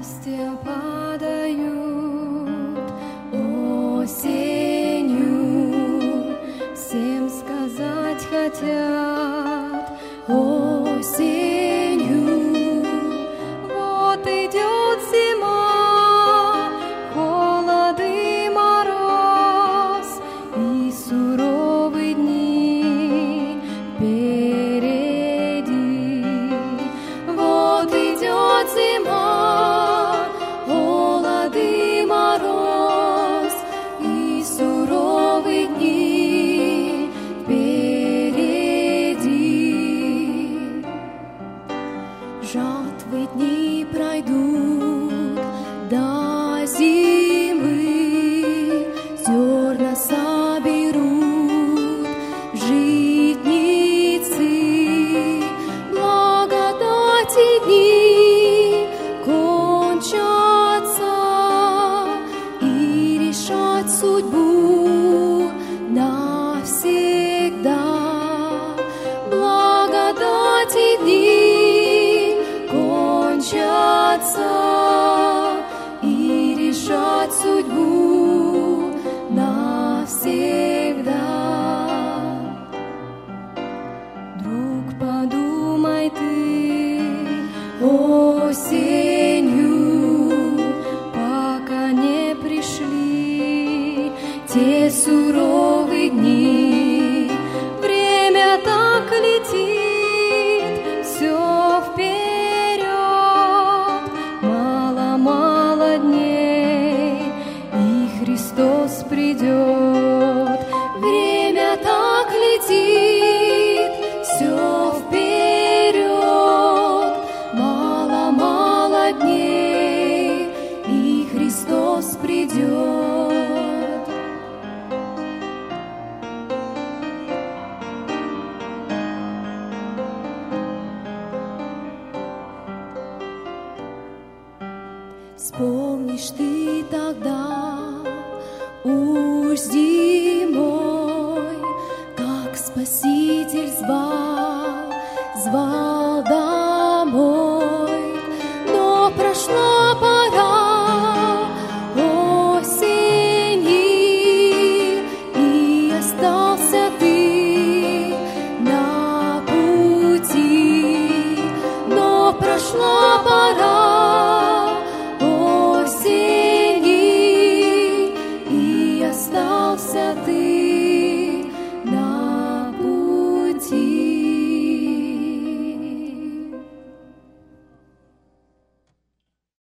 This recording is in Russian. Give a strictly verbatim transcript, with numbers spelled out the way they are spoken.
Листья падают осенью, всем сказать хотят осенью. Вот идет зима, холод и мороз, и суровые дни впереди. Вот идет зима, холод и мороз, и суровые дни впереди. Жатвы дни пройдут до зимы, зерна соберут в житницы. Благодати дни кончатся, и решать судьбу навсегда. Благодати дни кончатся, и решать судьбу навсегда. Друг, подумай ты осенью, пока не пришли те суровые дни. Время так летит, все вперед, мало-мало дней, и Христос придет. Время так летит, все вперед, мало-мало дней, и Христос придет. Вспомнишь ты тогда уж зимой, как Спаситель звал, звал домой. Но прошла пора осени, и остался ты на пути. Но прошла